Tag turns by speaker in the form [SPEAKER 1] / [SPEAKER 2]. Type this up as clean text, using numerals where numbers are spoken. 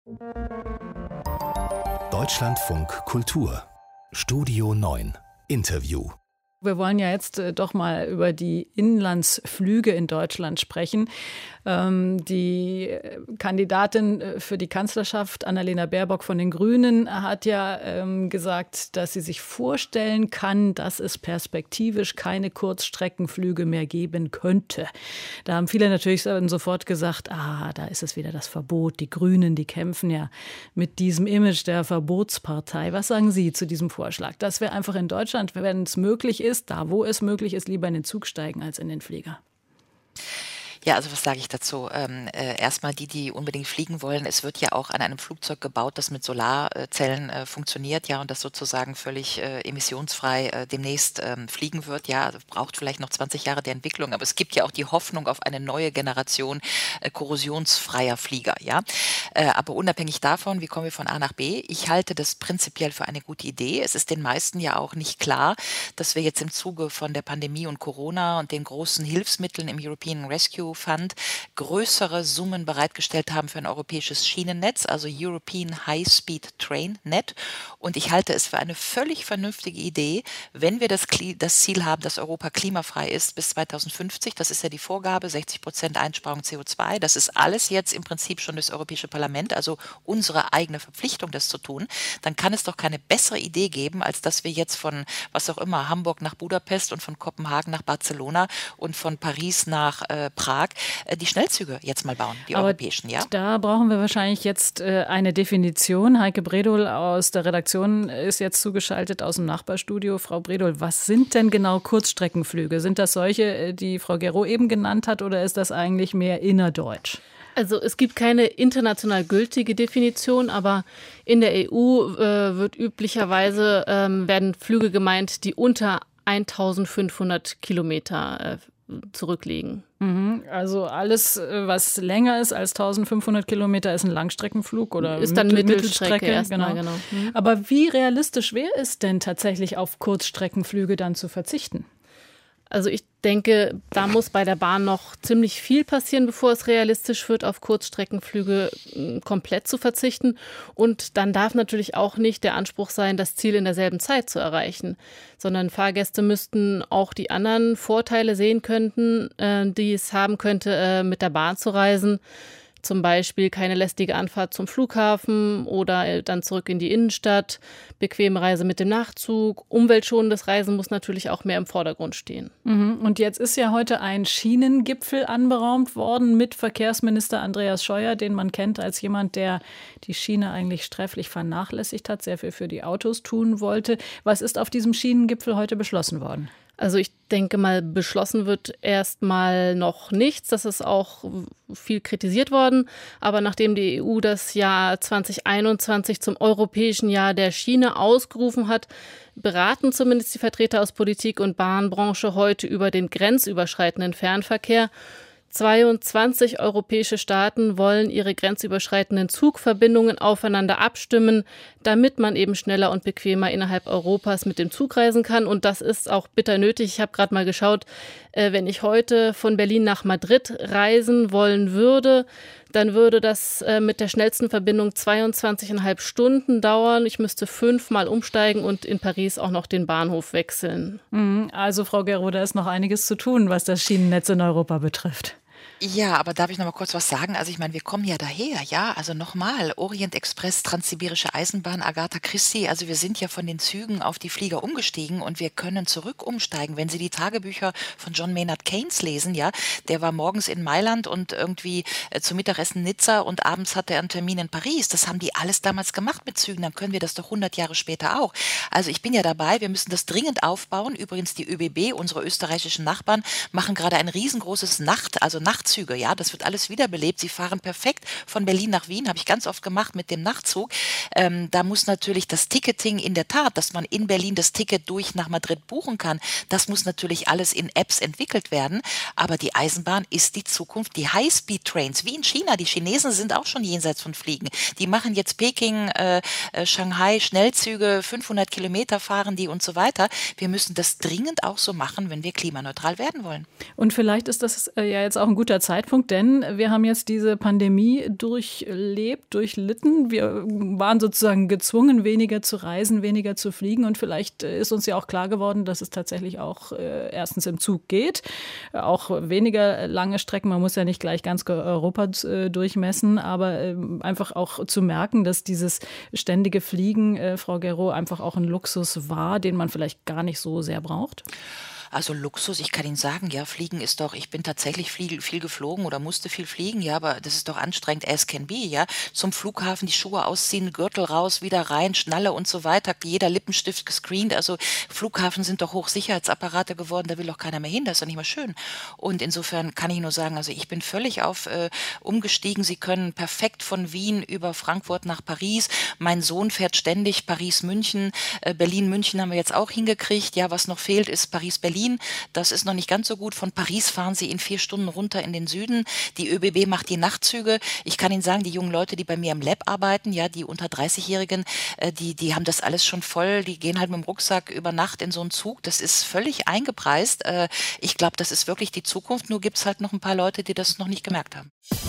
[SPEAKER 1] Deutschlandfunk Kultur Studio 9 Interview.
[SPEAKER 2] Wir wollen ja jetzt doch mal über die Inlandsflüge in Deutschland sprechen. Die Kandidatin für die Kanzlerschaft, Annalena Baerbock von den Grünen, hat ja gesagt, dass sie sich vorstellen kann, dass es perspektivisch keine Kurzstreckenflüge mehr geben könnte. Da haben viele natürlich sofort gesagt, da ist es wieder das Verbot. Die Grünen, die kämpfen ja mit diesem Image der Verbotspartei. Was sagen Sie zu diesem Vorschlag? Dass wir einfach in Deutschland, wenn es möglich ist, da wo es möglich ist, lieber in den Zug steigen als in den Flieger?
[SPEAKER 3] Ja, also was sage ich dazu? Erstmal die unbedingt fliegen wollen. Es wird ja auch an einem Flugzeug gebaut, das mit Solarzellen funktioniert, ja, und das sozusagen völlig emissionsfrei demnächst fliegen wird. Ja, braucht vielleicht noch 20 Jahre der Entwicklung, aber es gibt ja auch die Hoffnung auf eine neue Generation korrosionsfreier Flieger, ja. Aber unabhängig davon, wie kommen wir von A nach B? Ich halte das prinzipiell für eine gute Idee. Es ist den meisten ja auch nicht klar, dass wir jetzt im Zuge von der Pandemie und Corona und den großen Hilfsmitteln im European Rescue Fund größere Summen bereitgestellt haben für ein europäisches Schienennetz, also European High Speed Train Net. Und ich halte es für eine völlig vernünftige Idee, wenn wir das Ziel haben, dass Europa klimafrei ist bis 2050. Das ist ja die Vorgabe, 60% Einsparung CO2. Das ist alles jetzt im Prinzip schon das Europäische Parlament, also unsere eigene Verpflichtung, das zu tun. Dann kann es doch keine bessere Idee geben, als dass wir jetzt von, was auch immer, Hamburg nach Budapest und von Kopenhagen nach Barcelona und von Paris nach Prag die Schnellzüge jetzt mal bauen, die europäischen, ja?
[SPEAKER 2] Da brauchen wir wahrscheinlich jetzt eine Definition. Heike Bredohl aus der Redaktion ist jetzt zugeschaltet aus dem Nachbarstudio. Frau Bredohl, was sind denn genau Kurzstreckenflüge? Sind das solche, die Frau Gero eben genannt hat, oder ist das eigentlich mehr innerdeutsch?
[SPEAKER 4] Also es gibt keine international gültige Definition, aber in der EU wird üblicherweise werden Flüge gemeint, die unter 1500 Kilometer zurücklegen.
[SPEAKER 2] Also alles, was länger ist als 1500 Kilometer, ist ein Langstreckenflug oder
[SPEAKER 4] ist dann Mittelstrecke erstmal,
[SPEAKER 2] genau. Aber wie realistisch wäre es denn tatsächlich, auf Kurzstreckenflüge dann zu verzichten?
[SPEAKER 4] Also ich denke, da muss bei der Bahn noch ziemlich viel passieren, bevor es realistisch wird, auf Kurzstreckenflüge komplett zu verzichten. Und dann darf natürlich auch nicht der Anspruch sein, das Ziel in derselben Zeit zu erreichen, sondern Fahrgäste müssten auch die anderen Vorteile sehen könnten, die es haben könnte, mit der Bahn zu reisen. Zum Beispiel keine lästige Anfahrt zum Flughafen oder dann zurück in die Innenstadt, bequeme Reise mit dem Nachtzug, umweltschonendes Reisen muss natürlich auch mehr im Vordergrund stehen.
[SPEAKER 2] Und jetzt ist ja heute ein Schienengipfel anberaumt worden mit Verkehrsminister Andreas Scheuer, den man kennt als jemand, der die Schiene eigentlich sträflich vernachlässigt hat, sehr viel für die Autos tun wollte. Was ist auf diesem Schienengipfel heute beschlossen worden?
[SPEAKER 4] Also ich denke mal, beschlossen wird erstmal noch nichts. Das ist auch viel kritisiert worden. Aber nachdem die EU das Jahr 2021 zum Europäischen Jahr der Schiene ausgerufen hat, beraten zumindest die Vertreter aus Politik und Bahnbranche heute über den grenzüberschreitenden Fernverkehr. 22 europäische Staaten wollen ihre grenzüberschreitenden Zugverbindungen aufeinander abstimmen, damit man eben schneller und bequemer innerhalb Europas mit dem Zug reisen kann. Und das ist auch bitter nötig. Ich habe gerade mal geschaut, wenn ich heute von Berlin nach Madrid reisen wollen würde, dann würde das mit der schnellsten Verbindung 22,5 Stunden dauern. Ich müsste 5-mal umsteigen und in Paris auch noch den Bahnhof wechseln.
[SPEAKER 2] Also Frau Gero, da ist noch einiges zu tun, was das Schienennetz in Europa betrifft.
[SPEAKER 3] Ja, aber darf ich noch mal kurz was sagen? Also ich meine, wir kommen ja daher, ja, also nochmal, Orient Express, Transsibirische Eisenbahn, Agatha Christie, also wir sind ja von den Zügen auf die Flieger umgestiegen und wir können zurück umsteigen. Wenn Sie die Tagebücher von John Maynard Keynes lesen, ja, der war morgens in Mailand und irgendwie zum Mittagessen Nizza und abends hatte er einen Termin in Paris. Das haben die alles damals gemacht mit Zügen, dann können wir das doch 100 Jahre später auch. Also ich bin ja dabei, wir müssen das dringend aufbauen. Übrigens die ÖBB, unsere österreichischen Nachbarn, machen gerade ein riesengroßes Nachtzüge, ja, das wird alles wiederbelebt. Sie fahren perfekt von Berlin nach Wien, habe ich ganz oft gemacht mit dem Nachtzug. Da muss natürlich das Ticketing in der Tat, dass man in Berlin das Ticket durch nach Madrid buchen kann, das muss natürlich alles in Apps entwickelt werden. Aber die Eisenbahn ist die Zukunft. Die High-Speed-Trains, wie in China, die Chinesen sind auch schon jenseits von Fliegen. Die machen jetzt Peking, Shanghai, Schnellzüge, 500 Kilometer fahren die und so weiter. Wir müssen das dringend auch so machen, wenn wir klimaneutral werden wollen.
[SPEAKER 2] Und vielleicht ist das ja jetzt auch ein guter Zeitpunkt, denn wir haben jetzt diese Pandemie durchlitten. Wir waren sozusagen gezwungen, weniger zu reisen, weniger zu fliegen. Und vielleicht ist uns ja auch klar geworden, dass es tatsächlich auch erstens im Zug geht, auch weniger lange Strecken. Man muss ja nicht gleich ganz Europa durchmessen, aber einfach auch zu merken, dass dieses ständige Fliegen, Frau Guerreau, einfach auch ein Luxus war, den man vielleicht gar nicht so sehr braucht?
[SPEAKER 3] Also Luxus, ich kann Ihnen sagen, ja, Fliegen ist doch, ich bin tatsächlich viel geflogen oder musste viel fliegen, ja, aber das ist doch anstrengend as can be, ja. Zum Flughafen die Schuhe ausziehen, Gürtel raus, wieder rein, Schnalle und so weiter, jeder Lippenstift gescreent. Also Flughafen sind doch Hochsicherheitsapparate geworden, da will doch keiner mehr hin, das ist doch nicht mal schön. Und insofern kann ich nur sagen, also ich bin völlig auf umgestiegen. Sie können perfekt von Wien über Frankfurt nach Paris. Mein Sohn fährt ständig Paris-München, Berlin-München haben wir jetzt auch hingekriegt. Ja, was noch fehlt, ist Paris-Berlin. Das ist noch nicht ganz so gut. Von Paris fahren sie in 4 Stunden runter in den Süden. Die ÖBB macht die Nachtzüge. Ich kann Ihnen sagen, die jungen Leute, die bei mir im Lab arbeiten, ja, die unter 30-Jährigen, die haben das alles schon voll. Die gehen halt mit dem Rucksack über Nacht in so einen Zug. Das ist völlig eingepreist. Ich glaube, das ist wirklich die Zukunft. Nur gibt es halt noch ein paar Leute, die das noch nicht gemerkt haben.